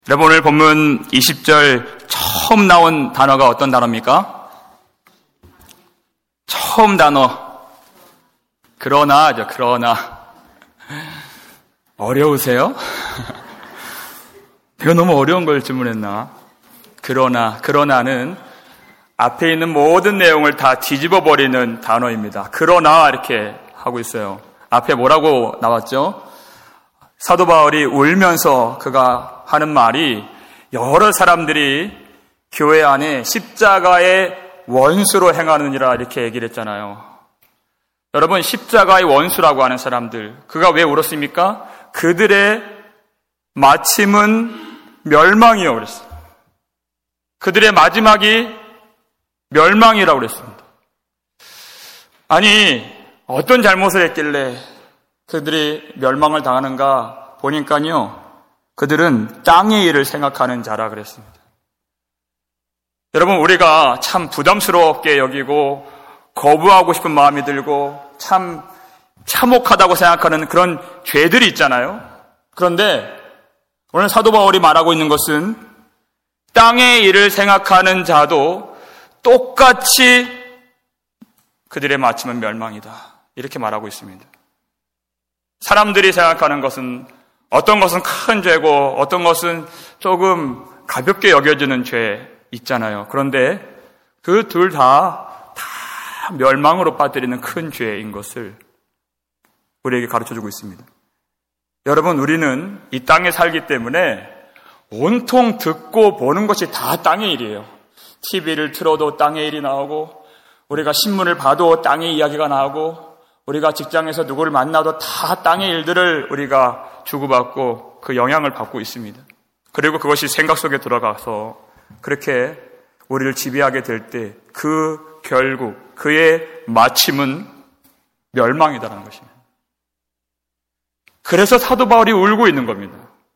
여러분, 오늘 본문 20절 처음 나온 단어가 어떤 단어입니까? 처음 단어. 그러나죠, 그러나. 어려우세요? 내가 너무 어려운 걸 질문했나? 그러나는 앞에 있는 모든 내용을 다 뒤집어 버리는 단어입니다. 그러나 이렇게 하고 있어요. 앞에 뭐라고 나왔죠? 사도 바울이 울면서 그가 하는 말이 여러 사람들이 교회 안에 십자가의 원수로 행하느니라 이렇게 얘기를 했잖아요. 여러분, 십자가의 원수라고 하는 사람들, 그가 왜 울었습니까? 그들의 마침은 멸망이요 그랬어요. 그들의 마지막이 멸망이라고 그랬습니다. 아니, 어떤 잘못을 했길래 그들이 멸망을 당하는가 보니까요, 그들은 땅의 일을 생각하는 자라 그랬습니다. 여러분, 우리가 참 부담스럽게 여기고 거부하고 싶은 마음이 들고 참 참혹하다고 생각하는 그런 죄들이 있잖아요. 그런데 오늘 사도 바울이 말하고 있는 것은 땅의 일을 생각하는 자도 똑같이 그들의 마침은 멸망이다, 이렇게 말하고 있습니다. 사람들이 생각하는 것은 어떤 것은 큰 죄고 어떤 것은 조금 가볍게 여겨지는 죄 있잖아요. 그런데 그 둘 다 멸망으로 빠뜨리는 큰 죄인 것을 우리에게 가르쳐주고 있습니다. 여러분, 우리는 이 땅에 살기 때문에 온통 듣고 보는 것이 다 땅의 일이에요. TV를 틀어도 땅의 일이 나오고, 우리가 신문을 봐도 땅의 이야기가 나오고, 우리가 직장에서 누구를 만나도 다 땅의 일들을 우리가 주고받고 그 영향을 받고 있습니다. 그리고 그것이 생각 속에 들어가서 그렇게 우리를 지배하게 될 때 그 결국 그의 마침은 멸망이다라는 것입니다. 그래서 사도 바울이 울고 있는 겁니다.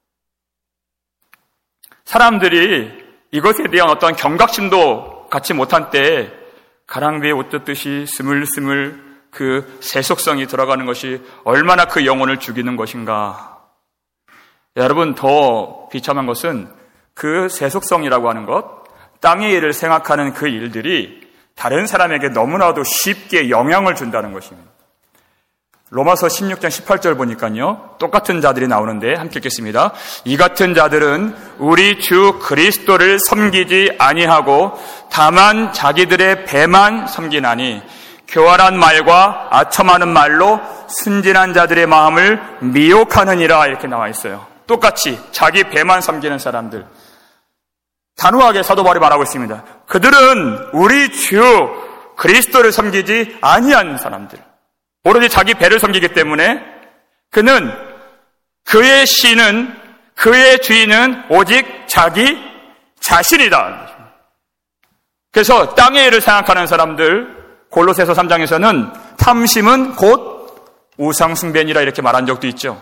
사람들이 이것에 대한 어떤 경각심도 갖지 못한 때에 가랑비에 옷 뜯듯이 스물스물 그 세속성이 들어가는 것이 얼마나 그 영혼을 죽이는 것인가. 여러분, 더 비참한 것은 그 세속성이라고 하는 것, 땅의 일을 생각하는 그 일들이 다른 사람에게 너무나도 쉽게 영향을 준다는 것입니다. 로마서 16장 18절 보니까요, 똑같은 자들이 나오는데 함께 읽겠습니다. 이 같은 자들은 우리 주 그리스도를 섬기지 아니하고 다만 자기들의 배만 섬기나니 교활한 말과 아첨하는 말로 순진한 자들의 마음을 미혹하느니라, 이렇게 나와 있어요. 똑같이 자기 배만 섬기는 사람들, 단호하게 사도 바울이 말하고 있습니다. 그들은 우리 주 그리스도를 섬기지 아니한 사람들, 오로지 자기 배를 섬기기 때문에 그는, 그의 신은, 그의 주인은 오직 자기 자신이다. 그래서 땅의 일을 생각하는 사람들, 골로새서 3장에서는 탐심은 곧 우상숭배니라 이렇게 말한 적도 있죠.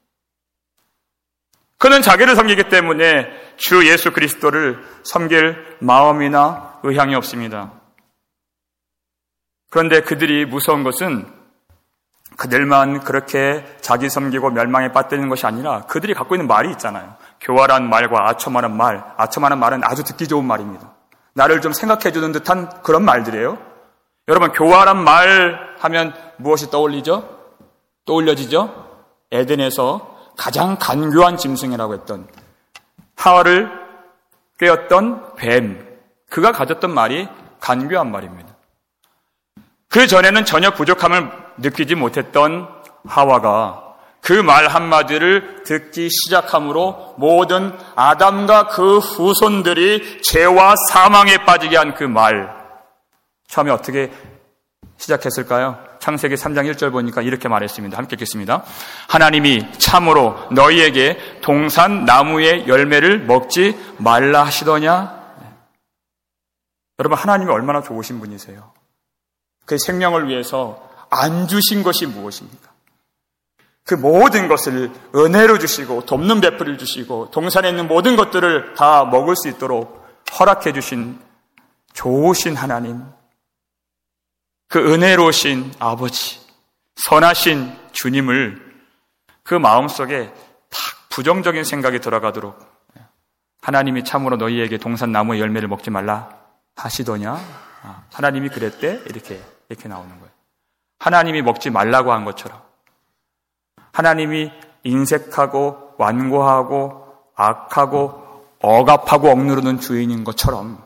그는 자기를 섬기기 때문에 주 예수 그리스도를 섬길 마음이나 의향이 없습니다. 그런데 그들이 무서운 것은 그들만 그렇게 자기 섬기고 멸망에 빠뜨리는 것이 아니라 그들이 갖고 있는 말이 있잖아요. 교활한 말과 아첨하는 말. 아첨하는 말은 아주 듣기 좋은 말입니다. 나를 좀 생각해 주는 듯한 그런 말들이에요. 여러분, 교활한 말 하면 무엇이 떠올려지죠? 에덴에서 가장 간교한 짐승이라고 했던, 하와를 꿰었던 뱀, 그가 가졌던 말이 간교한 말입니다. 그 전에는 전혀 부족함을 느끼지 못했던 하와가 그 말 한마디를 듣기 시작함으로 모든 아담과 그 후손들이 죄와 사망에 빠지게 한 그 말, 처음에 어떻게 시작했을까요? 창세기 3장 1절 보니까 이렇게 말했습니다. 함께 읽겠습니다. 하나님이 참으로 너희에게 동산 나무의 열매를 먹지 말라 하시더냐? 여러분, 하나님이 얼마나 좋으신 분이세요? 그 생명을 위해서 안 주신 것이 무엇입니까? 그 모든 것을 은혜로 주시고 돕는 베풀이를 주시고 동산에 있는 모든 것들을 다 먹을 수 있도록 허락해 주신 좋으신 하나님, 그 은혜로우신 아버지, 선하신 주님을 그 마음속에 딱 부정적인 생각이 들어가도록 하나님이 참으로 너희에게 동산나무의 열매를 먹지 말라 하시더냐? 하나님이 그랬대? 이렇게 나오는 거예요. 하나님이 먹지 말라고 한 것처럼, 하나님이 인색하고 완고하고 악하고 억압하고 억누르는 주인인 것처럼,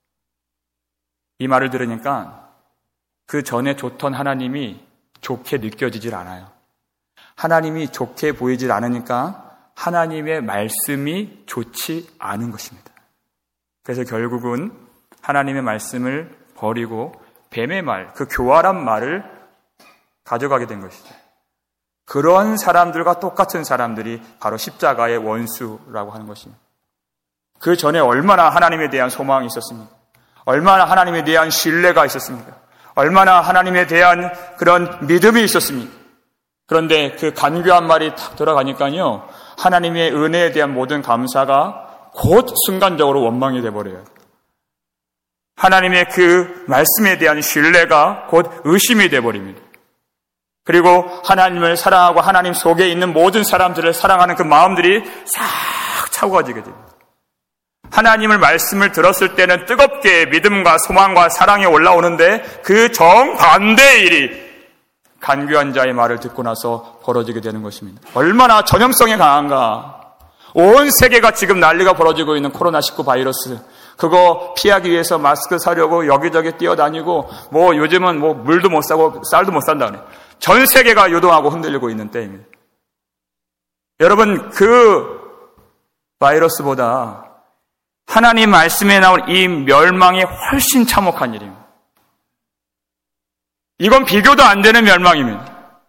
이 말을 들으니까 그 전에 좋던 하나님이 좋게 느껴지질 않아요. 하나님이 좋게 보이질 않으니까 하나님의 말씀이 좋지 않은 것입니다. 그래서 결국은 하나님의 말씀을 버리고 뱀의 말, 그 교활한 말을 가져가게 된 것이죠. 그런 사람들과 똑같은 사람들이 바로 십자가의 원수라고 하는 것입니다. 그 전에 얼마나 하나님에 대한 소망이 있었습니까? 얼마나 하나님에 대한 신뢰가 있었습니까? 얼마나 하나님에 대한 그런 믿음이 있었습니까? 그런데 그 간교한 말이 탁 들어가니까요, 하나님의 은혜에 대한 모든 감사가 곧 순간적으로 원망이 돼버려요. 하나님의 그 말씀에 대한 신뢰가 곧 의심이 돼버립니다. 그리고 하나님을 사랑하고 하나님 속에 있는 모든 사람들을 사랑하는 그 마음들이 싹 차가워지게 됩니다. 하나님을 말씀을 들었을 때는 뜨겁게 믿음과 소망과 사랑이 올라오는데 그 정반대의 일이 간교한 자의 말을 듣고 나서 벌어지게 되는 것입니다. 얼마나 전염성이 강한가. 온 세계가 지금 난리가 벌어지고 있는 코로나19 바이러스, 그거 피하기 위해서 마스크 사려고 여기저기 뛰어다니고, 요즘은 물도 못 사고 쌀도 못 산다 그래. 전 세계가 요동하고 흔들리고 있는 때입니다. 여러분, 그 바이러스보다 하나님 말씀에 나온 이 멸망이 훨씬 참혹한 일입니다. 이건 비교도 안 되는 멸망입니다.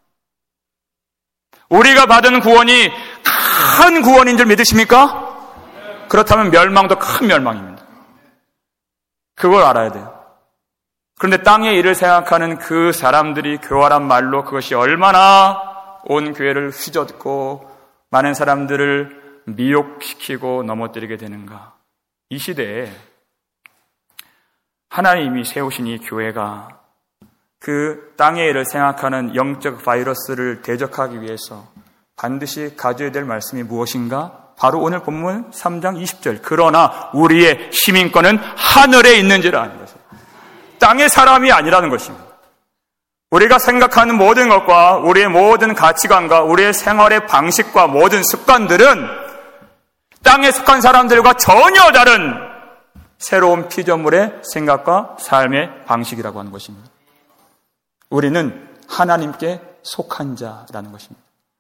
우리가 받은 구원이 큰 구원인 줄 믿으십니까? 그렇다면 멸망도 큰 멸망입니다. 그걸 알아야 돼요. 그런데 땅의 일을 생각하는 그 사람들이 교활한 말로 그것이 얼마나 온 교회를 휘젓고 많은 사람들을 미혹시키고 넘어뜨리게 되는가. 이 시대에 하나님이 세우신 이 교회가 그 땅의 일을 생각하는 영적 바이러스를 대적하기 위해서 반드시 가져야 될 말씀이 무엇인가? 바로 오늘 본문 3장 20절. 그러나 우리의 시민권은 하늘에 있는지라 하는 것입니다. 땅의 사람이 아니라는 것입니다. 우리가 생각하는 모든 것과 우리의 모든 가치관과 우리의 생활의 방식과 모든 습관들은 땅에 속한 사람들과 전혀 다른 새로운 피조물의 생각과 삶의 방식이라고 하는 것입니다. 우리는 하나님께 속한 자라는 것입니다.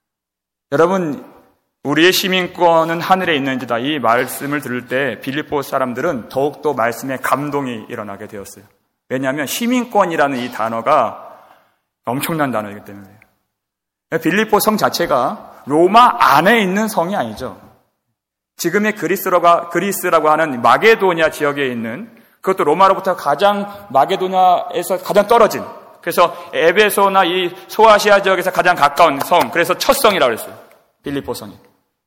여러분, 우리의 시민권은 하늘에 있는지다, 이 말씀을 들을 때 빌립보 사람들은 더욱더 말씀에 감동이 일어나게 되었어요. 왜냐하면 시민권이라는 이 단어가 엄청난 단어이기 때문에요. 빌립보 성 자체가 로마 안에 있는 성이 아니죠. 지금의 그리스라고 하는 마게도냐 지역에 있는, 그것도 로마로부터 마게도냐에서 가장 떨어진, 그래서 에베소나 이 소아시아 지역에서 가장 가까운 성, 그래서 첫 성이라고 했어요. 빌립보 성이.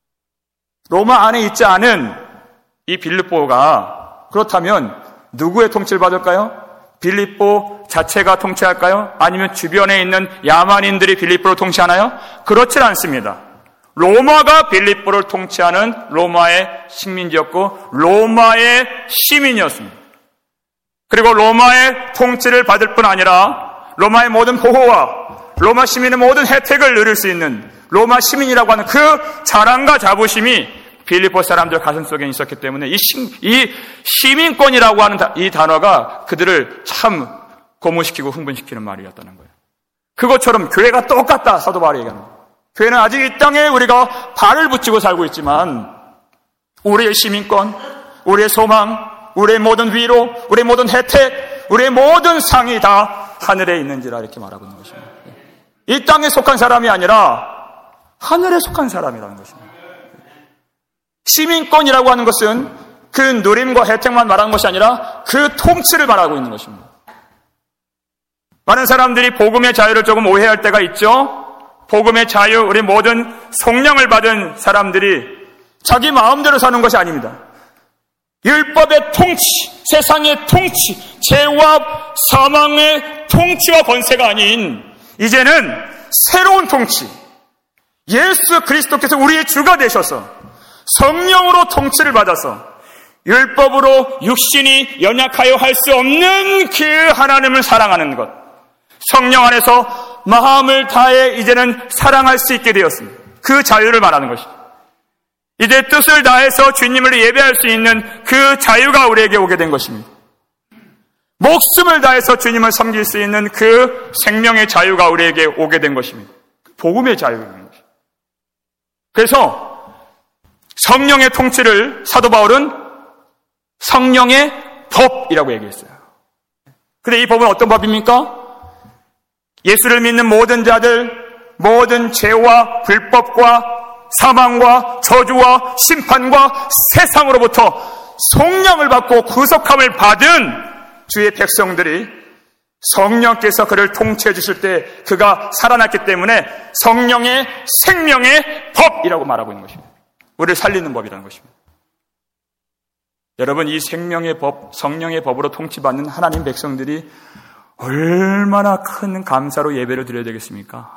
로마 안에 있지 않은 이 빌립보가 그렇다면 누구의 통치를 받을까요? 빌립보 자체가 통치할까요? 아니면 주변에 있는 야만인들이 빌립보를 통치하나요? 그렇지 않습니다. 로마가 빌립보를 통치하는 로마의 식민지였고 로마의 시민이었습니다. 그리고 로마의 통치를 받을 뿐 아니라 로마의 모든 보호와 로마 시민의 모든 혜택을 누릴 수 있는 로마 시민이라고 하는 그 자랑과 자부심이 빌립보 사람들 가슴속에 있었기 때문에 이 시민권이라고 하는 이 단어가 그들을 참 고무시키고 흥분시키는 말이었다는 거예요. 그것처럼 교회가 똑같다, 사도 바울이 얘기합니다. 교회는 아직 이 땅에 우리가 발을 붙이고 살고 있지만 우리의 시민권, 우리의 소망, 우리의 모든 위로, 우리의 모든 혜택, 우리의 모든 상이 다 하늘에 있는지라 이렇게 말하고 있는 것입니다. 이 땅에 속한 사람이 아니라 하늘에 속한 사람이라는 것입니다. 시민권이라고 하는 것은 그 누림과 혜택만 말하는 것이 아니라 그 통치를 말하고 있는 것입니다. 많은 사람들이 복음의 자유를 조금 오해할 때가 있죠. 복음의 자유, 우리 모든 성령을 받은 사람들이 자기 마음대로 사는 것이 아닙니다. 율법의 통치, 세상의 통치, 죄와 사망의 통치와 권세가 아닌 이제는 새로운 통치, 예수 그리스도께서 우리의 주가 되셔서 성령으로 통치를 받아서 율법으로 육신이 연약하여 할 수 없는 그 하나님을 사랑하는 것, 성령 안에서 마음을 다해 이제는 사랑할 수 있게 되었습니다. 그 자유를 말하는 것이죠. 이제 뜻을 다해서 주님을 예배할 수 있는 그 자유가 우리에게 오게 된 것입니다. 목숨을 다해서 주님을 섬길 수 있는 그 생명의 자유가 우리에게 오게 된 것입니다. 복음의 자유인 것입니다. 그래서 성령의 통치를 사도 바울은 성령의 법이라고 얘기했어요. 근데 이 법은 어떤 법입니까? 예수를 믿는 모든 자들, 모든 죄와 불법과 사망과 저주와 심판과 세상으로부터 속량을 받고 구속함을 받은 주의 백성들이 성령께서 그를 통치해 주실 때 그가 살아났기 때문에 성령의 생명의 법이라고 말하고 있는 것입니다. 우리를 살리는 법이라는 것입니다. 여러분, 이 생명의 법, 성령의 법으로 통치받는 하나님 백성들이 얼마나 큰 감사로 예배를 드려야 되겠습니까?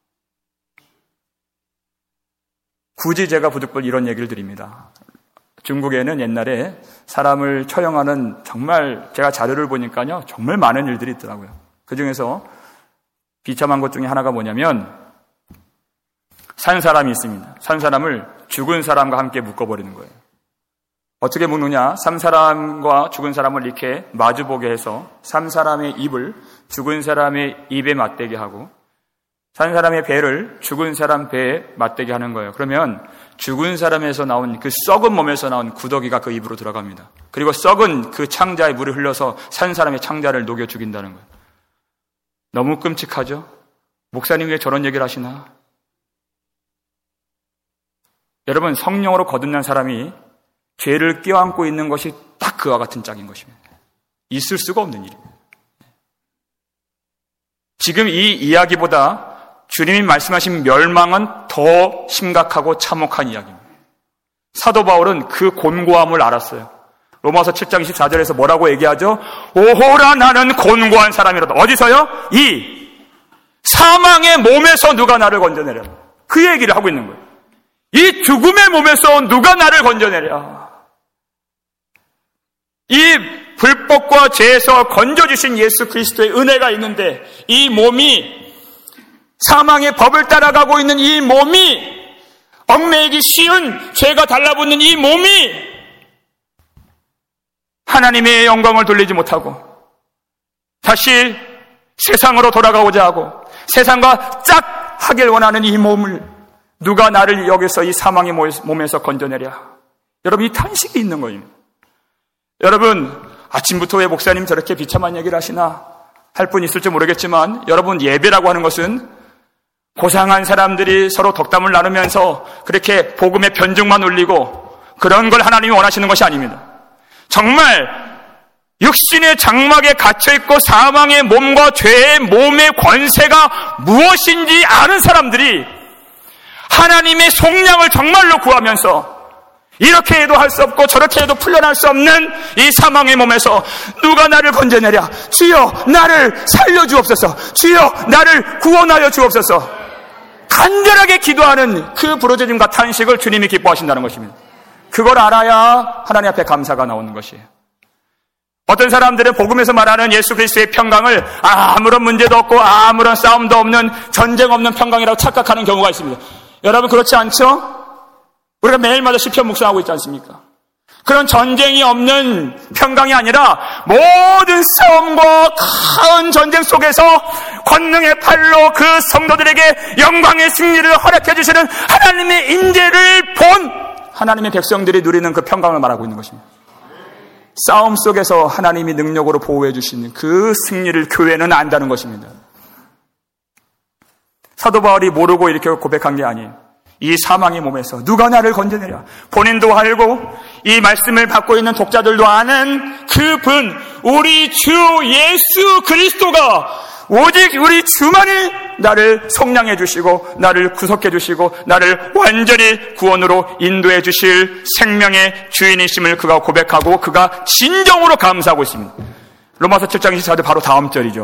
굳이 제가 부득불 이런 얘기를 드립니다. 중국에는 옛날에 사람을 처형하는 정말 제가 자료를 보니까요, 정말 많은 일들이 있더라고요. 그 중에서 비참한 것 중에 하나가 뭐냐면 산 사람이 있습니다. 산 사람을 죽은 사람과 함께 묶어버리는 거예요. 어떻게 묶느냐? 산 사람과 죽은 사람을 이렇게 마주보게 해서 산 사람의 입을 죽은 사람의 입에 맞대게 하고 산 사람의 배를 죽은 사람 배에 맞대게 하는 거예요. 그러면 죽은 사람에서 나온 그 썩은 몸에서 나온 구더기가 그 입으로 들어갑니다. 그리고 썩은 그 창자에 물을 흘려서 산 사람의 창자를 녹여 죽인다는 거예요. 너무 끔찍하죠? 목사님 왜 저런 얘기를 하시나? 여러분, 성령으로 거듭난 사람이 죄를 껴안고 있는 것이 딱 그와 같은 짝인 것입니다. 있을 수가 없는 일입니다. 지금 이 이야기보다 주님이 말씀하신 멸망은 더 심각하고 참혹한 이야기입니다. 사도 바울은 그 곤고함을 알았어요. 로마서 7장 24절에서 뭐라고 얘기하죠? 오호라 나는 곤고한 사람이로다. 어디서요? 이 사망의 몸에서 누가 나를 건져내랴. 그 얘기를 하고 있는 거예요. 이 죽음의 몸에서 누가 나를 건져내랴. 이 불법과 죄에서 건져주신 예수 그리스도의 은혜가 있는데 이 몸이 사망의 법을 따라가고 있는 이 몸이 얽매이기 쉬운 죄가 달라붙는 이 몸이 하나님의 영광을 돌리지 못하고 다시 세상으로 돌아가고자 하고 세상과 짝하길 원하는 이 몸을 누가 나를 여기서 이 사망의 몸에서 건져내랴. 여러분, 이 탄식이 있는 거예요. 여러분, 아침부터 왜 목사님 저렇게 비참한 얘기를 하시나 할 분 있을지 모르겠지만 여러분, 예배라고 하는 것은 고상한 사람들이 서로 덕담을 나누면서 그렇게 복음의 변증만 울리고 그런 걸 하나님이 원하시는 것이 아닙니다. 정말 육신의 장막에 갇혀있고 사망의 몸과 죄의 몸의 권세가 무엇인지 아는 사람들이 하나님의 속량을 정말로 구하면서 이렇게 해도 할 수 없고 저렇게 해도 풀려날 수 없는 이 사망의 몸에서 누가 나를 건져내랴. 주여 나를 살려주옵소서. 주여 나를 구원하여 주옵소서. 간절하게 기도하는 그 부르짖음과 탄식을 주님이 기뻐하신다는 것입니다. 그걸 알아야 하나님 앞에 감사가 나오는 것이에요. 어떤 사람들은 복음에서 말하는 예수 그리스도의 평강을 아무런 문제도 없고 아무런 싸움도 없는 전쟁 없는 평강이라고 착각하는 경우가 있습니다. 여러분, 그렇지 않죠? 우리가 매일마다 시편 묵상하고 있지 않습니까? 그런 전쟁이 없는 평강이 아니라 모든 싸움과 큰 전쟁 속에서 권능의 팔로 그 성도들에게 영광의 승리를 허락해 주시는 하나님의 인재를 본 하나님의 백성들이 누리는 그 평강을 말하고 있는 것입니다. 싸움 속에서 하나님이 능력으로 보호해 주시는 그 승리를 교회는 안다는 것입니다. 사도 바울이 모르고 이렇게 고백한 게 아니에요. 이 사망의 몸에서 누가 나를 건져내랴. 본인도 알고 이 말씀을 받고 있는 독자들도 아는 그분, 우리 주 예수 그리스도가 오직 우리 주만이 나를 속량해 주시고 나를 구속해 주시고 나를 완전히 구원으로 인도해 주실 생명의 주인이심을 그가 고백하고 그가 진정으로 감사하고 있습니다. 로마서 7장 24절 바로 다음 절이죠.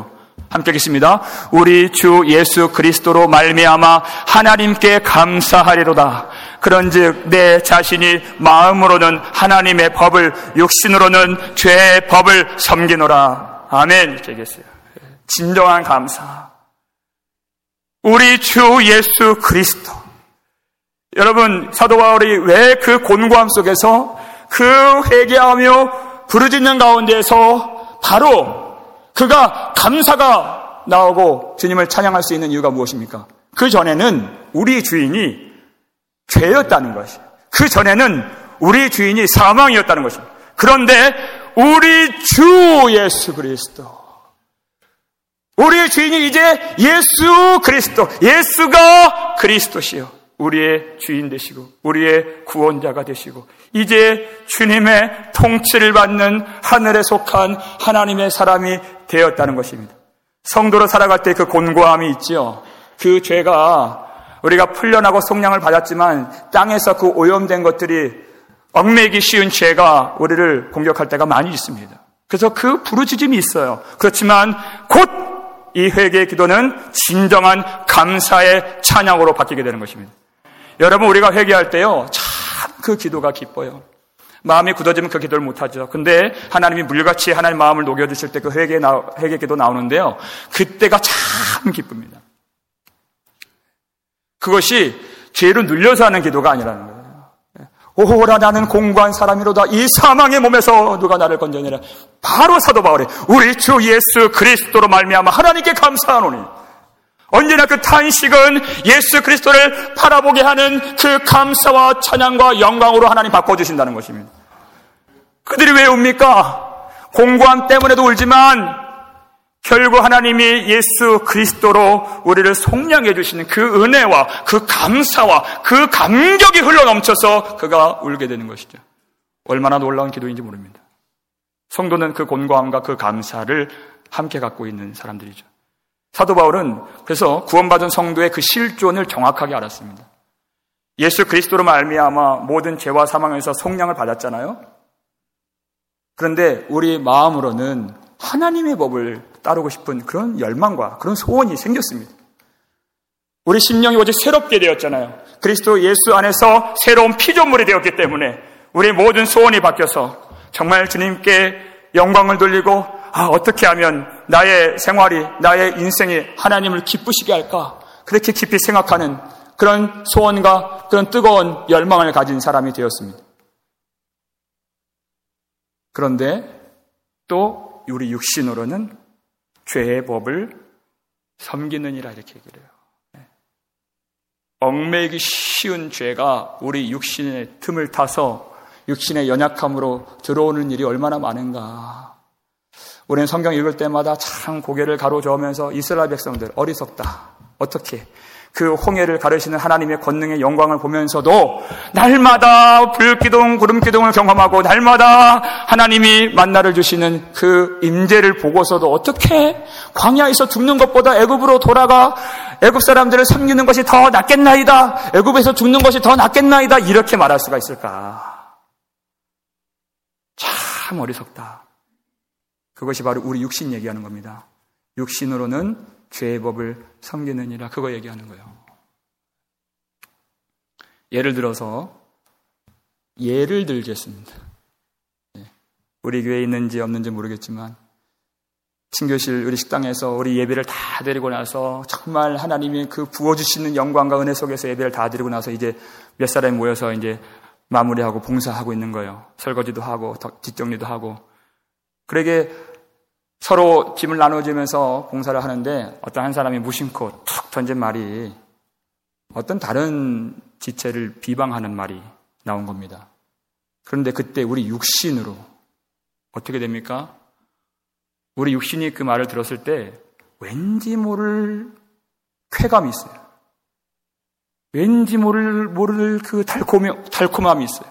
함께 읽겠습니다. 우리 주 예수 그리스도로 말미암아 하나님께 감사하리로다. 그런즉 내 자신이 마음으로는 하나님의 법을, 육신으로는 죄의 법을 섬기노라. 아멘. 이렇게 얘기했어요. 진정한 감사. 우리 주 예수 그리스도. 여러분, 사도 바울이 왜 그 곤고함 속에서 그 회개하며 부르짖는 가운데에서 바로 그가 감사가 나오고 주님을 찬양할 수 있는 이유가 무엇입니까? 그 전에는 우리 주인이 죄였다는 것이에요. 그 전에는 우리 주인이 사망이었다는 것입니다. 그런데 우리 주 예수 그리스도, 우리의 주인이 이제 예수 그리스도, 예수가 그리스도시요, 우리의 주인 되시고 우리의 구원자가 되시고 이제 주님의 통치를 받는 하늘에 속한 하나님의 사람이 되었다는 것입니다. 성도로 살아갈 때 그 곤고함이 있지요. 그 죄가 우리가 풀려나고 속량을 받았지만 땅에서 그 오염된 것들이 얽매이기 쉬운 죄가 우리를 공격할 때가 많이 있습니다. 그래서 그 부르짖음이 있어요. 그렇지만 곧 이 회개의 기도는 진정한 감사의 찬양으로 바뀌게 되는 것입니다. 여러분, 우리가 회개할 때요, 참 그 기도가 기뻐요. 마음이 굳어지면 그 기도를 못하죠. 근데 하나님이 물같이 하나님 마음을 녹여주실 때 그 회개 기도 나오는데요, 그때가 참 기쁩니다. 그것이 죄로 눌려서 하는 기도가 아니라는 거예요. 오호라 나는 공고한 사람이로다. 이 사망의 몸에서 누가 나를 건져내라. 바로 사도 바울이 우리 주 예수 그리스도로 말미암아 하나님께 감사하노니. 언제나 그 탄식은 예수 그리스도를 바라보게 하는 그 감사와 찬양과 영광으로 하나님 바꿔주신다는 것입니다. 그들이 왜 웁니까? 공고함 때문에도 울지만 결국 하나님이 예수 그리스도로 우리를 속량해 주시는 그 은혜와 그 감사와 그 감격이 흘러넘쳐서 그가 울게 되는 것이죠. 얼마나 놀라운 기도인지 모릅니다. 성도는 그 곤고함과 그 감사를 함께 갖고 있는 사람들이죠. 사도 바울은 그래서 구원받은 성도의 그 실존을 정확하게 알았습니다. 예수 그리스도로 말미암아 모든 죄와 사망에서 속량을 받았잖아요. 그런데 우리 마음으로는 하나님의 법을 따르고 싶은 그런 열망과 그런 소원이 생겼습니다. 우리 심령이 오직 새롭게 되었잖아요. 그리스도 예수 안에서 새로운 피조물이 되었기 때문에 우리 모든 소원이 바뀌어서 정말 주님께 영광을 돌리고 어떻게 하면 나의 생활이, 나의 인생이 하나님을 기쁘시게 할까? 그렇게 깊이 생각하는 그런 소원과 그런 뜨거운 열망을 가진 사람이 되었습니다. 그런데 또 우리 육신으로는 죄의 법을 섬기느니라 이렇게 얘기를 해요. 얽매이기 쉬운 죄가 우리 육신의 틈을 타서 육신의 연약함으로 들어오는 일이 얼마나 많은가. 우리는 성경 읽을 때마다 참 고개를 가로저으면서 이스라엘 백성들 어리석다. 어떻게 그 홍해를 가르시는 하나님의 권능의 영광을 보면서도 날마다 불기둥 구름기둥을 경험하고 날마다 하나님이 만나를 주시는 그 임재를 보고서도 어떻게 광야에서 죽는 것보다 애굽으로 돌아가 애굽 사람들을 섬기는 것이 더 낫겠나이다. 애굽에서 죽는 것이 더 낫겠나이다. 이렇게 말할 수가 있을까? 참 어리석다. 그것이 바로 우리 육신 얘기하는 겁니다. 육신으로는 죄의 법을 섬기느니라 그거 얘기하는 거예요. 예를 들겠습니다. 우리 교회에 있는지 없는지 모르겠지만 친교실 우리 식당에서 우리 예배를 다 드리고 나서 정말 하나님이 그 부어주시는 영광과 은혜 속에서 예배를 다 드리고 나서 이제 몇 사람이 모여서 이제 마무리하고 봉사하고 있는 거예요. 설거지도 하고 뒷정리도 하고. 그러게 서로 짐을 나눠주면서 봉사를 하는데 어떤 한 사람이 무심코 툭 던진 말이 어떤 다른 지체를 비방하는 말이 나온 겁니다. 그런데 그때 우리 육신으로 어떻게 됩니까? 우리 육신이 그 말을 들었을 때 왠지 모를 쾌감이 있어요. 왠지 모를 그 달콤함이 있어요.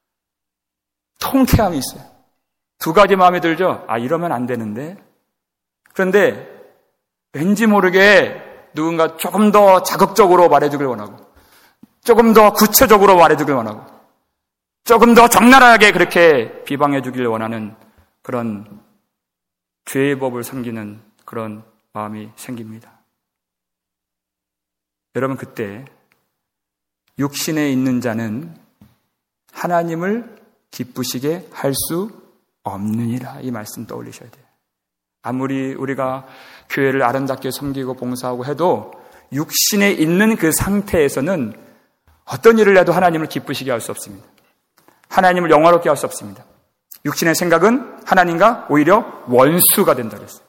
통쾌함이 있어요. 두 가지 마음에 들죠? 이러면 안 되는데. 그런데 왠지 모르게 누군가 조금 더 자극적으로 말해주길 원하고, 조금 더 구체적으로 말해주길 원하고, 조금 더 적나라하게 그렇게 비방해주길 원하는 그런 죄의 법을 섬기는 그런 마음이 생깁니다. 여러분, 그때 육신에 있는 자는 하나님을 기쁘시게 할 수 없느니라. 이 말씀 떠올리셔야 돼요. 아무리 우리가 교회를 아름답게 섬기고 봉사하고 해도 육신에 있는 그 상태에서는 어떤 일을 해도 하나님을 기쁘시게 할 수 없습니다. 하나님을 영화롭게 할 수 없습니다. 육신의 생각은 하나님과 오히려 원수가 된다 그랬어요.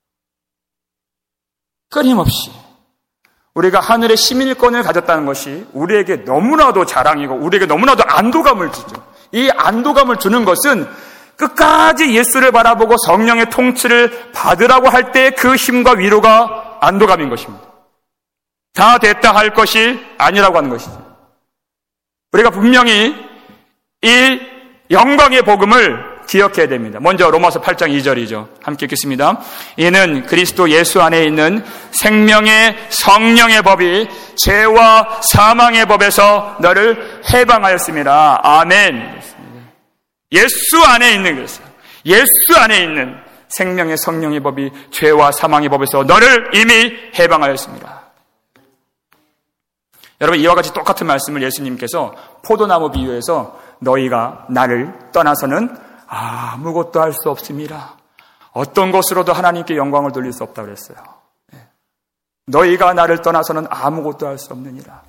끊임없이 우리가 하늘의 시민권을 가졌다는 것이 우리에게 너무나도 자랑이고 우리에게 너무나도 안도감을 주죠. 이 안도감을 주는 것은 끝까지 예수를 바라보고 성령의 통치를 받으라고 할 때 그 힘과 위로가 안도감인 것입니다. 다 됐다 할 것이 아니라고 하는 것이죠. 우리가 분명히 이 영광의 복음을 기억해야 됩니다. 먼저 로마서 8장 2절이죠. 함께 읽겠습니다. 이는 그리스도 예수 안에 있는 생명의 성령의 법이 죄와 사망의 법에서 너를 해방하였습니다. 아멘. 예수 안에 있는 것이요. 예수 안에 있는 생명의 성령의 법이 죄와 사망의 법에서 너를 이미 해방하였습니다. 여러분, 이와 같이 똑같은 말씀을 예수님께서 포도나무 비유에서 너희가 나를 떠나서는 아무것도 할 수 없습니다. 어떤 것으로도 하나님께 영광을 돌릴 수 없다고 그랬어요. 너희가 나를 떠나서는 아무것도 할 수 없느니라.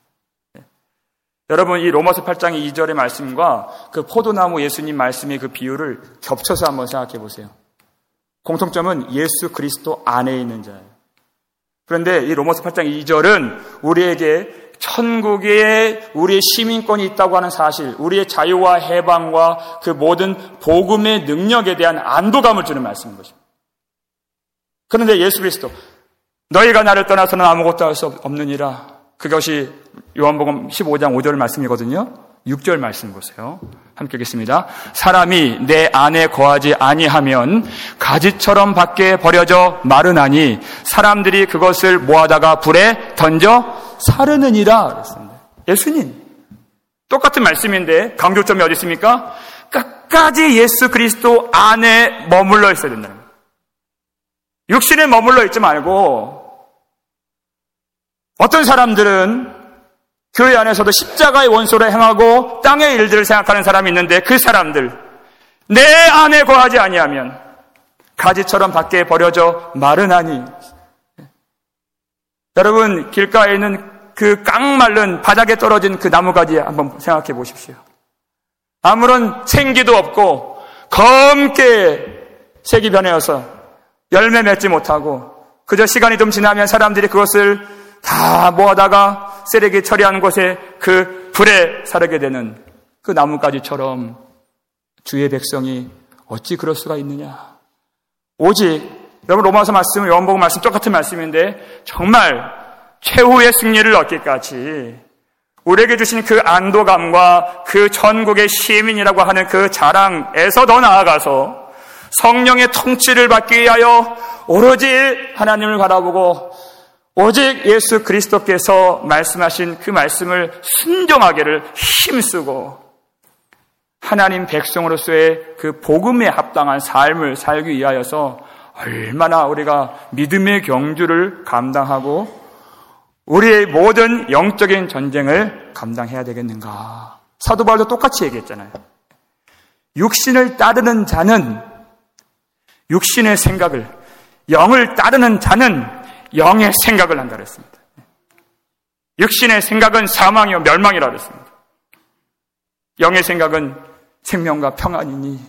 여러분, 이 로마서 8장 2절의 말씀과 그 포도나무 예수님 말씀의 그 비유를 겹쳐서 한번 생각해 보세요. 공통점은 예수 그리스도 안에 있는 자예요. 그런데 이 로마서 8장 2절은 우리에게 천국에 우리의 시민권이 있다고 하는 사실, 우리의 자유와 해방과 그 모든 복음의 능력에 대한 안도감을 주는 말씀인 것입니다. 그런데 예수 그리스도, 너희가 나를 떠나서는 아무것도 할 수 없느니라. 그것이 요한복음 15장 5절 말씀이거든요. 6절 말씀 보세요. 함께 읽겠습니다. 사람이 내 안에 거하지 아니하면 가지처럼 밖에 버려져 마르나니 사람들이 그것을 모아다가 불에 던져 사르느니라 그랬습니다. 예수님 똑같은 말씀인데 강조점이 어디 있습니까? 끝까지 예수 그리스도 안에 머물러 있어야 된다는 거예요. 육신에 머물러 있지 말고, 어떤 사람들은 교회 안에서도 십자가의 원소로 행하고 땅의 일들을 생각하는 사람이 있는데, 그 사람들 내 안에 거하지 아니하면 가지처럼 밖에 버려져 마르나니. 여러분, 길가에 있는 그 깡마른 바닥에 떨어진 그 나무가지 한번 생각해 보십시오. 아무런 생기도 없고 검게 색이 변해서 열매 맺지 못하고 그저 시간이 좀 지나면 사람들이 그것을 다 모아다가 쓰레기 처리하는 곳에 그 불에 사르게 되는 그 나뭇가지처럼 주의 백성이 어찌 그럴 수가 있느냐. 오직 여러분, 로마서 말씀, 요한복음 말씀 똑같은 말씀인데 정말 최후의 승리를 얻기까지 우리에게 주신 그 안도감과 그 천국의 시민이라고 하는 그 자랑에서 더 나아가서 성령의 통치를 받기 위하여 오로지 하나님을 바라보고 오직 예수 그리스도께서 말씀하신 그 말씀을 순종하기를 힘쓰고 하나님 백성으로서의 그 복음에 합당한 삶을 살기 위하여서 얼마나 우리가 믿음의 경주를 감당하고 우리의 모든 영적인 전쟁을 감당해야 되겠는가. 사도 바울도 똑같이 얘기했잖아요. 육신을 따르는 자는 육신의 생각을, 영을 따르는 자는 영의 생각을 한다 그랬습니다. 육신의 생각은 사망이요 멸망이라 그랬습니다. 영의 생각은 생명과 평안이니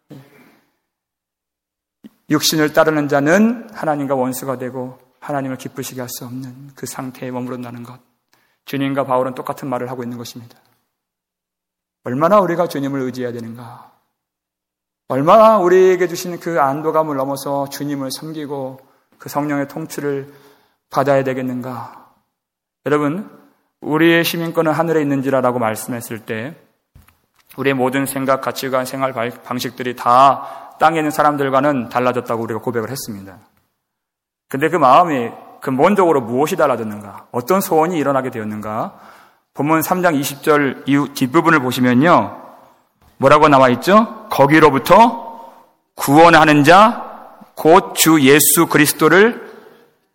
육신을 따르는 자는 하나님과 원수가 되고 하나님을 기쁘시게 할 수 없는 그 상태에 머무른다는 것. 주님과 바울은 똑같은 말을 하고 있는 것입니다. 얼마나 우리가 주님을 의지해야 되는가. 얼마나 우리에게 주신 그 안도감을 넘어서 주님을 섬기고 그 성령의 통치를 받아야 되겠는가. 여러분, 우리의 시민권은 하늘에 있는지라라고 말씀했을 때 우리의 모든 생각, 가치관, 생활 방식들이 다 땅에 있는 사람들과는 달라졌다고 우리가 고백을 했습니다. 근데 그 마음이 근본적으로 무엇이 달라졌는가? 어떤 소원이 일어나게 되었는가? 본문 3장 20절 이후 뒷부분을 보시면요. 뭐라고 나와 있죠? 거기로부터 구원하는 자, 곧 주 예수 그리스도를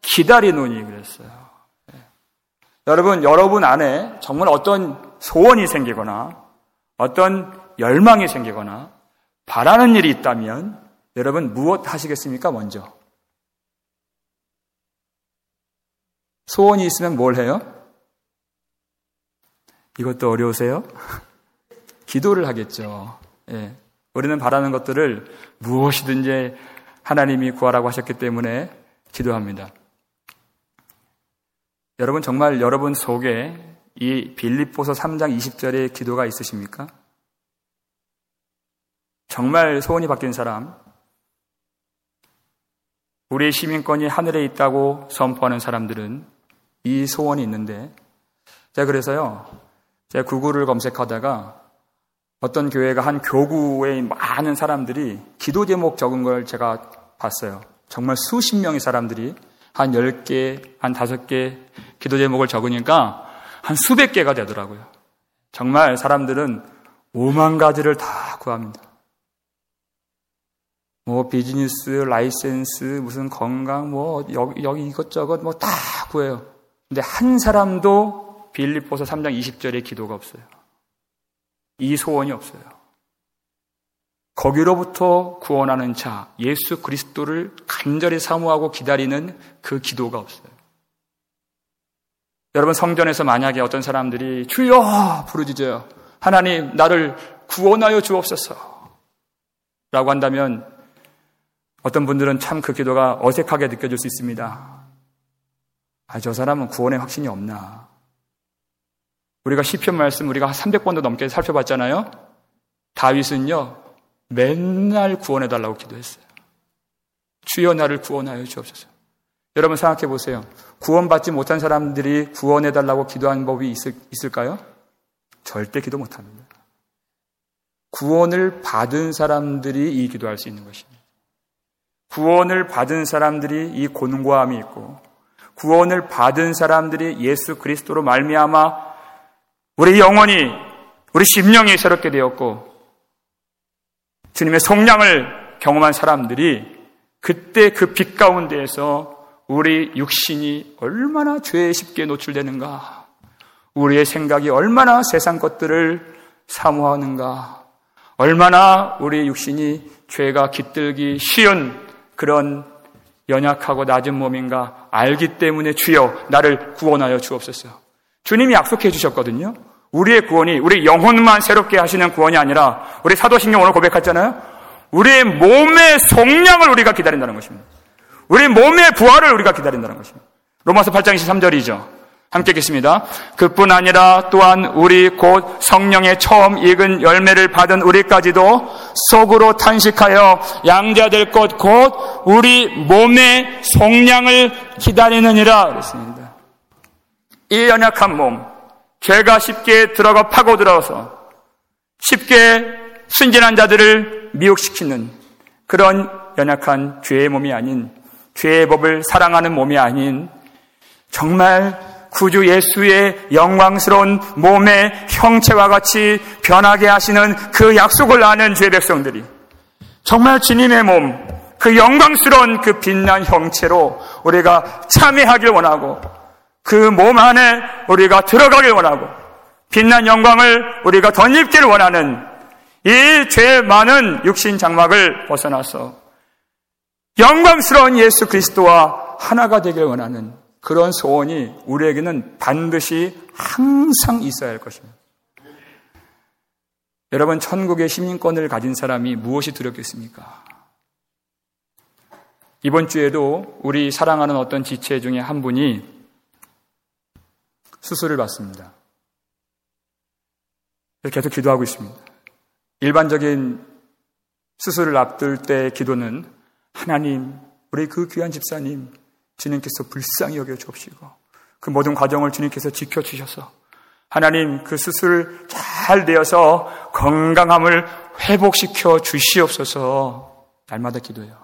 기다리노니 그랬어요. 여러분 안에 정말 어떤 소원이 생기거나 어떤 열망이 생기거나 바라는 일이 있다면 여러분 무엇 하시겠습니까? 먼저 소원이 있으면 뭘 해요? 이것도 어려우세요? 기도를 하겠죠. 예. 우리는 바라는 것들을 무엇이든지 하나님이 구하라고 하셨기 때문에 기도합니다. 여러분 정말 여러분 속에 이 빌립보서 3장 20절의 기도가 있으십니까? 정말 소원이 바뀐 사람, 우리의 시민권이 하늘에 있다고 선포하는 사람들은 이 소원이 있는데, 제가 그래서요, 제가 구글을 검색하다가 어떤 교회가 한 교구에 많은 사람들이 기도 제목 적은 걸 제가 봤어요. 정말 수십 명의 사람들이 한 10개, 한 5개 기도 제목을 적으니까 한 수백 개가 되더라고요. 정말 사람들은 5만 가지를 다 구합니다. 뭐 비즈니스, 라이센스, 무슨 건강, 뭐 여기 이것저것 뭐 다 구해요. 근데 한 사람도 빌립보서 3장 20절의 기도가 없어요. 이 소원이 없어요. 거기로부터 구원하는 자, 예수 그리스도를 간절히 사모하고 기다리는 그 기도가 없어요. 여러분 성전에서 만약에 어떤 사람들이 주여 부르짖어요. 하나님 나를 구원하여 주옵소서 라고 한다면 어떤 분들은 참 그 기도가 어색하게 느껴질 수 있습니다. 저 사람은 구원의 확신이 없나. 우리가 시편 말씀 우리가 300번도 넘게 살펴봤잖아요. 다윗은요 맨날 구원해달라고 기도했어요. 주여 나를 구원하여 주옵소서. 여러분 생각해 보세요. 구원받지 못한 사람들이 구원해달라고 기도하는 법이 있을까요? 절대 기도 못합니다. 구원을 받은 사람들이 이 기도할 수 있는 것입니다. 구원을 받은 사람들이 이 곤고함이 있고, 구원을 받은 사람들이 예수 그리스도로 말미암아 우리 영혼이, 우리 심령이 새롭게 되었고 주님의 속량을 경험한 사람들이 그때 그 빛 가운데에서 우리 육신이 얼마나 죄에 쉽게 노출되는가, 우리의 생각이 얼마나 세상 것들을 사모하는가, 얼마나 우리 육신이 죄가 깃들기 쉬운 그런 연약하고 낮은 몸인가 알기 때문에 주여 나를 구원하여 주옵소서. 주님이 약속해 주셨거든요. 우리의 구원이 우리 영혼만 새롭게 하시는 구원이 아니라, 우리 사도신경 오늘 고백했잖아요. 우리의 몸의 속량을 우리가 기다린다는 것입니다. 우리 몸의 부활을 우리가 기다린다는 것입니다. 로마서 8장 23절이죠. 함께 읽겠습니다. 그뿐 아니라 또한 우리 곧 성령의 처음 익은 열매를 받은 우리까지도 속으로 탄식하여 양자될 것 곧 우리 몸의 속량을 기다리느니라 그랬습니다. 이 연약한 몸, 죄가 쉽게 들어가 파고들어서 쉽게 순진한 자들을 미혹시키는 그런 연약한 죄의 몸이 아닌, 죄의 법을 사랑하는 몸이 아닌 정말 구주 예수의 영광스러운 몸의 형체와 같이 변하게 하시는 그 약속을 아는 죄 백성들이 정말 주님의 몸, 그 영광스러운 그 빛난 형체로 우리가 참여하길 원하고, 그 몸 안에 우리가 들어가길 원하고, 빛난 영광을 우리가 덧입기를 원하는 이 죄 많은 육신 장막을 벗어나서 영광스러운 예수 그리스도와 하나가 되길 원하는 그런 소원이 우리에게는 반드시 항상 있어야 할 것입니다. 여러분, 천국의 시민권을 가진 사람이 무엇이 두렵겠습니까? 이번 주에도 우리 사랑하는 어떤 지체 중에 한 분이 수술을 받습니다. 계속 기도하고 있습니다. 일반적인 수술을 앞둘 때 기도는 하나님, 우리 그 귀한 집사님 주님께서 불쌍히 여겨 주옵시고 그 모든 과정을 주님께서 지켜주셔서 하나님 그 수술 잘 되어서 건강함을 회복시켜 주시옵소서 날마다 기도해요.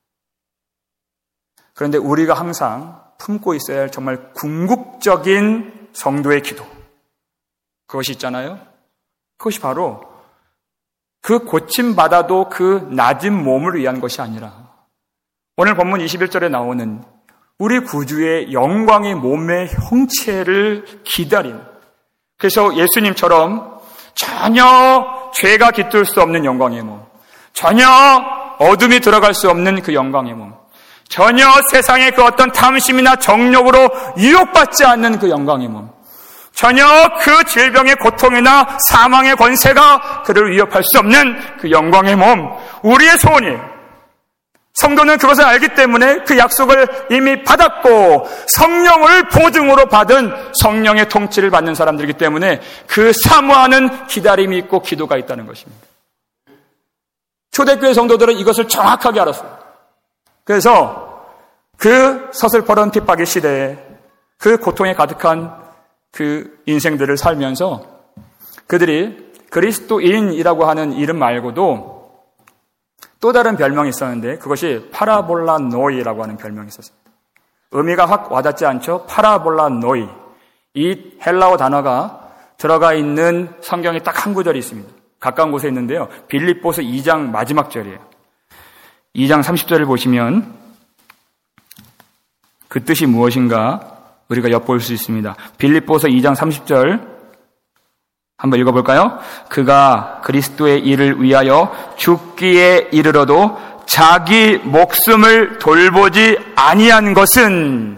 그런데 우리가 항상 품고 있어야 할 정말 궁극적인 성도의 기도, 그것이 있잖아요. 그것이 바로 그 고침받아도 그 낮은 몸을 위한 것이 아니라 오늘 본문 21절에 나오는 우리 구주의 영광의 몸의 형체를 기다린, 그래서 예수님처럼 전혀 죄가 깃들 수 없는 영광의 몸, 전혀 어둠이 들어갈 수 없는 그 영광의 몸, 전혀 세상의 그 어떤 탐심이나 정욕으로 유혹받지 않는 그 영광의 몸, 전혀 그 질병의 고통이나 사망의 권세가 그를 위협할 수 없는 그 영광의 몸, 우리의 소원이에요. 성도는 그것을 알기 때문에 그 약속을 이미 받았고 성령을 보증으로 받은 성령의 통치를 받는 사람들이기 때문에 그 사모하는 기다림이 있고 기도가 있다는 것입니다. 초대교회 성도들은 이것을 정확하게 알았어요. 그래서 그 서슬퍼런 핍박의 시대에 그 고통에 가득한 그 인생들을 살면서 그들이 그리스도인이라고 하는 이름 말고도 또 다른 별명이 있었는데 그것이 파라볼라노이라고 하는 별명이 있었습니다. 의미가 확 와닿지 않죠? 파라볼라노이. 이 헬라어 단어가 들어가 있는 성경에 딱 한 구절이 있습니다. 가까운 곳에 있는데요. 빌립보서 2장 마지막 절이에요. 2장 30절을 보시면 그 뜻이 무엇인가 우리가 엿볼 수 있습니다. 빌립보서 2장 30절 한번 읽어볼까요? 그가 그리스도의 일을 위하여 죽기에 이르러도 자기 목숨을 돌보지 아니한 것은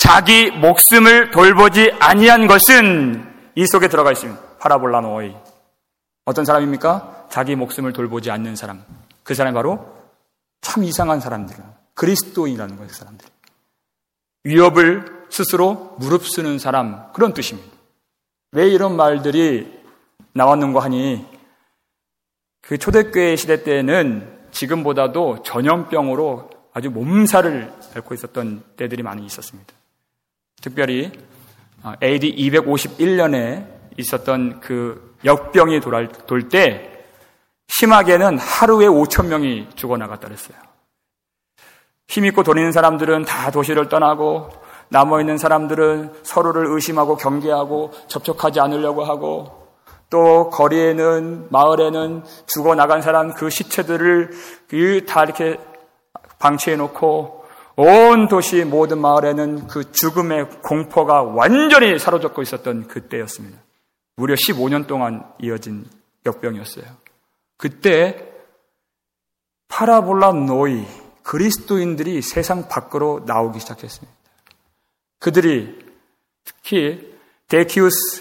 이 속에 들어가 있습니다. 파라볼라노이. 어떤 사람입니까? 자기 목숨을 돌보지 않는 사람. 그 사람이 바로 참 이상한 사람들. 그리스도인이라는 거예요. 그 사람들. 위협을 스스로 무릅쓰는 사람, 그런 뜻입니다. 왜 이런 말들이 나왔는가 하니 그 초대교회 시대 때는 지금보다도 전염병으로 아주 몸살을 앓고 있었던 때들이 많이 있었습니다. 특별히 AD 251년에 있었던 그 역병이 돌 때 심하게는 하루에 5,000명이 죽어나갔다 그랬어요. 힘있고 돈 있는 사람들은 다 도시를 떠나고 남아있는 사람들은 서로를 의심하고 경계하고 접촉하지 않으려고 하고 또 거리에는 마을에는 죽어나간 사람 그 시체들을 다 이렇게 방치해놓고 온 도시 모든 마을에는 그 죽음의 공포가 완전히 사로잡고 있었던 그때였습니다. 무려 15년 동안 이어진 역병이었어요. 그때 파라볼라노이 그리스도인들이 세상 밖으로 나오기 시작했습니다. 그들이 특히 데키우스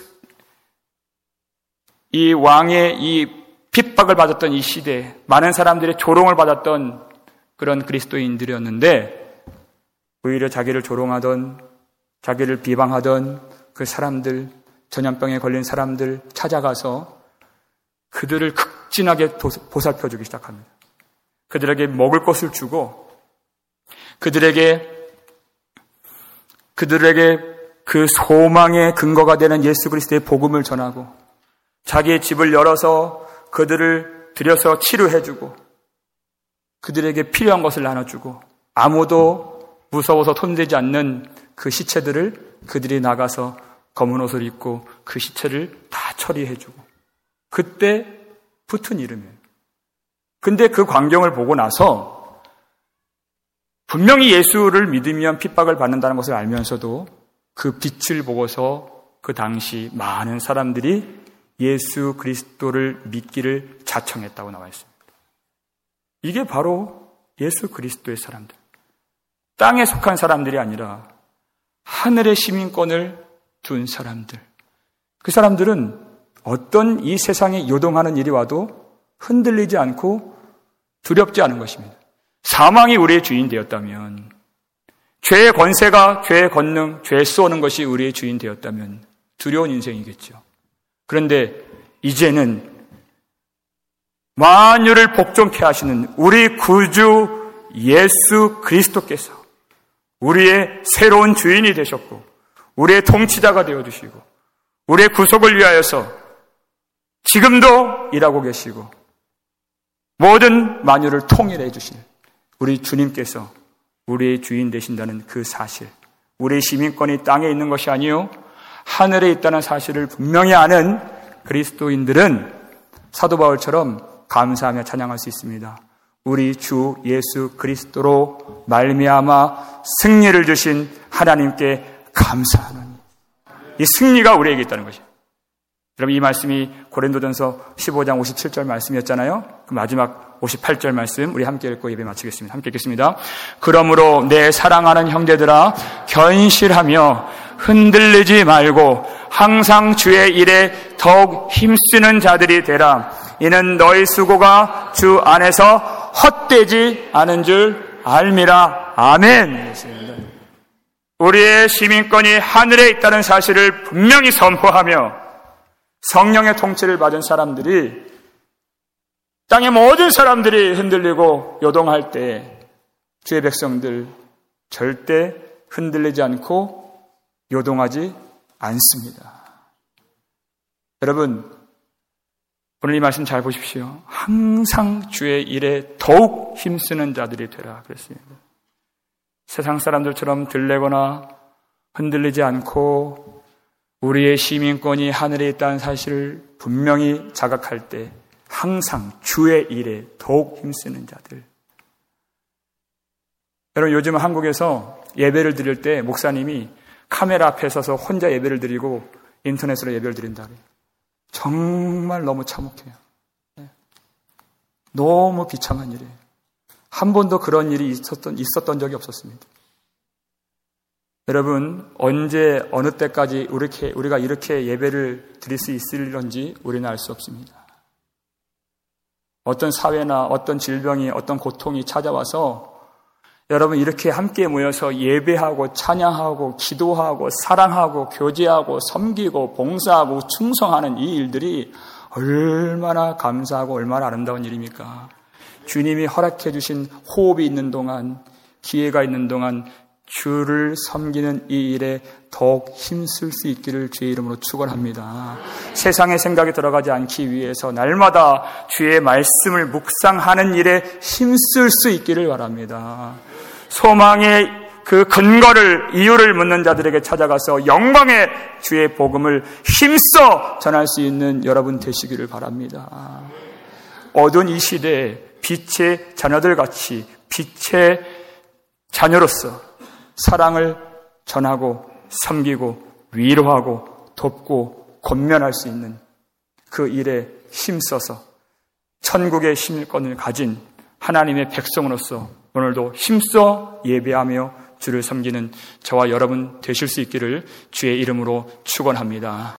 이 왕의 이 핍박을 받았던 이 시대에 많은 사람들의 조롱을 받았던 그런 그리스도인들이었는데 오히려 자기를 조롱하던 자기를 비방하던 그 사람들, 전염병에 걸린 사람들 찾아가서 그들을 극진하게 보살펴주기 시작합니다. 그들에게 먹을 것을 주고 그들에게 그 소망의 근거가 되는 예수 그리스도의 복음을 전하고 자기의 집을 열어서 그들을 들여서 치료해주고 그들에게 필요한 것을 나눠주고 아무도 무서워서 손대지 않는 그 시체들을 그들이 나가서 검은 옷을 입고 그 시체를 다 처리해주고 그때 붙은 이름이에요. 근데 그 광경을 보고 나서 분명히 예수를 믿으면 핍박을 받는다는 것을 알면서도 그 빛을 보고서 그 당시 많은 사람들이 예수 그리스도를 믿기를 자청했다고 나와 있습니다. 이게 바로 예수 그리스도의 사람들. 땅에 속한 사람들이 아니라 하늘의 시민권을 둔 사람들. 그 사람들은 어떤 이 세상에 요동하는 일이 와도 흔들리지 않고 두렵지 않은 것입니다. 사망이 우리의 주인 되었다면, 죄의 권세가, 죄의 권능, 죄 쏘는 것이 우리의 주인 되었다면 두려운 인생이겠죠. 그런데 이제는 만유를 복종케 하시는 우리 구주 예수 그리스도께서 우리의 새로운 주인이 되셨고 우리의 통치자가 되어주시고 우리의 구속을 위하여서 지금도 일하고 계시고 모든 만유를 통일해 주신 우리 주님께서 우리의 주인 되신다는 그 사실, 우리의 시민권이 땅에 있는 것이 아니요 하늘에 있다는 사실을 분명히 아는 그리스도인들은 사도 바울처럼 감사하며 찬양할 수 있습니다. 우리 주 예수 그리스도로 말미암아 승리를 주신 하나님께 감사하노니. 이 승리가 우리에게 있다는 것이에요. 여러분, 이 말씀이 고린도전서 15장 57절 말씀이었잖아요. 그 마지막 58절 말씀 우리 함께 읽고 예배 마치겠습니다. 함께 읽겠습니다. 그러므로 내 사랑하는 형제들아, 견실하며 흔들리지 말고 항상 주의 일에 더욱 힘쓰는 자들이 되라. 이는 너희 수고가 주 안에서 헛되지 않은 줄 알미라. 아멘. 우리의 시민권이 하늘에 있다는 사실을 분명히 선포하며 성령의 통치를 받은 사람들이, 땅의 모든 사람들이 흔들리고 요동할 때 주의 백성들 절대 흔들리지 않고 요동하지 않습니다. 여러분, 오늘 이 말씀 잘 보십시오. 항상 주의 일에 더욱 힘쓰는 자들이 되라 그랬습니다. 세상 사람들처럼 들레거나 흔들리지 않고 우리의 시민권이 하늘에 있다는 사실을 분명히 자각할 때 항상 주의 일에 더욱 힘쓰는 자들. 여러분, 요즘 한국에서 예배를 드릴 때 목사님이 카메라 앞에 서서 혼자 예배를 드리고 인터넷으로 예배를 드린다. 정말 너무 참혹해요. 너무 비참한 일이에요. 한 번도 그런 일이 있었던 적이 없었습니다. 여러분, 언제 어느 때까지 우리가 이렇게 예배를 드릴 수 있을런지 우리는 알 수 없습니다. 어떤 사회나 어떤 질병이, 어떤 고통이 찾아와서 여러분 이렇게 함께 모여서 예배하고 찬양하고 기도하고 사랑하고 교제하고 섬기고 봉사하고 충성하는 이 일들이 얼마나 감사하고 얼마나 아름다운 일입니까? 주님이 허락해 주신 호흡이 있는 동안, 기회가 있는 동안 주를 섬기는 이 일에 더욱 힘쓸 수 있기를 주의 이름으로 축원합니다. 세상의 생각에 들어가지 않기 위해서 날마다 주의 말씀을 묵상하는 일에 힘쓸 수 있기를 바랍니다. 소망의 그 근거를, 이유를 묻는 자들에게 찾아가서 영광의 주의 복음을 힘써 전할 수 있는 여러분 되시기를 바랍니다. 어두운 이 시대에 빛의 자녀들같이 빛의 자녀로서 사랑을 전하고 섬기고 위로하고 돕고 권면할 수 있는 그 일에 힘써서 천국의 시민권을 가진 하나님의 백성으로서 오늘도 힘써 예배하며 주를 섬기는 저와 여러분 되실 수 있기를 주의 이름으로 축원합니다.